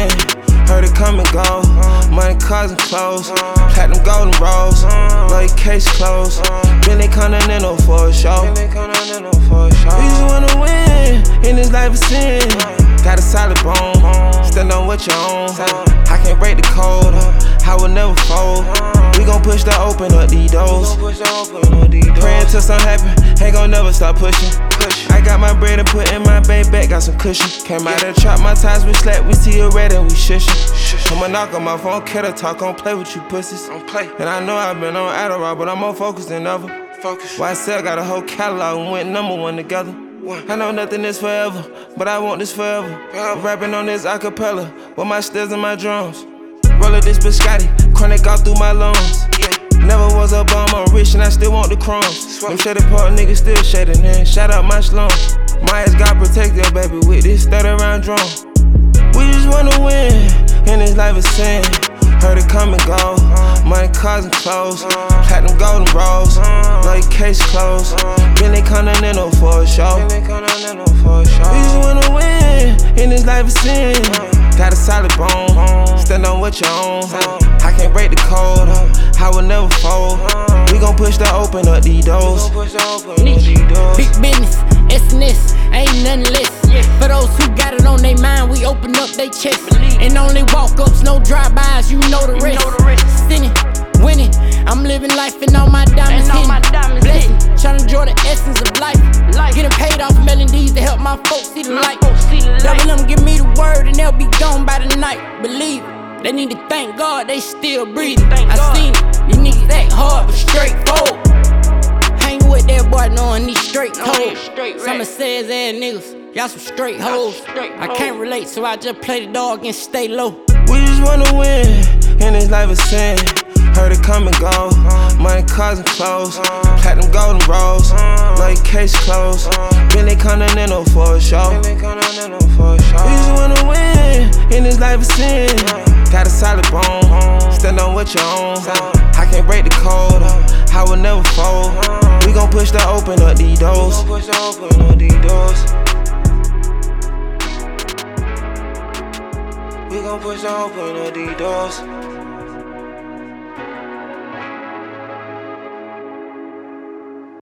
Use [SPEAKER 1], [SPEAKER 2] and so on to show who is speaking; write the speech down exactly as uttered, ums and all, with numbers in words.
[SPEAKER 1] sin. Heard it come and go. Money, cars, and clothes. Platinum, golden rolls. Lawyer case closed. Billy Continental for a show. We just wanna win. In this life of sin. Got a solid bone. Stand on what you own. I can't break the code. I will never fold. We gon' push to open up these doors. Praying till something happen. Ain't gon' never stop pushing. I got my bread and put in my bank back, got some cushion. Came out of the trap, my ties we slapped, we see it red and we shushing. I'ma knock on my phone, kettle talk, don't play with you pussies. And I know I've been on Adderall, but I'm more focused than ever. Y S L got a whole catalog and went number one together. I know nothing is forever, but I want this forever. Rapping on this acapella, with my stills and my drums. Roller this biscotti, chronic all through my lungs. Never was a bum, I'm rich and I still want the crumbs. Them shaded part niggas still shading, man. Shout out my slums. My ass got protected, baby, with this thirty round drum. We just wanna win, in this life of sin. Heard it come and go. Money, cars, and clothes. Platinum, golden rolls. Lawyer case closed. Billy Continental for a show. We just wanna win, in this life of sin. Got a solid bone. Stand on what you own. I can't break the code. I will never fold. We gon' push to open up these doors.
[SPEAKER 2] Big business, S N S, ain't nothing less. For those who got it on their mind, we open up they chest. And only walk-ups, no drive-bys, you know the rest. Sinning, winning, I'm living life and all my diamonds hitting. Blessing, tryna enjoy the essence of life. Getting paid off melodies to help my folks see the light. Double them give me the word and they'll be gone by the night. Believe it. They need to thank God they still breathing. I seen it, these niggas act hard but straightforward. Hang with that boy knowing these straight cold. Some of says ass niggas, y'all some straight hoes. I can't relate, so I just play the dog and stay low.
[SPEAKER 1] We just wanna win, in this life of sin. Heard it come and go. Money, cars, and clothes. Platinum, golden rolls. Lawyer case closed. Billy Continental for a show. We just wanna win, in this life of sin. Got a solid bone. Stand on what you own. I can't break the code. I will never fold. We gon' push to open up these doors. We gon' push to open up these doors.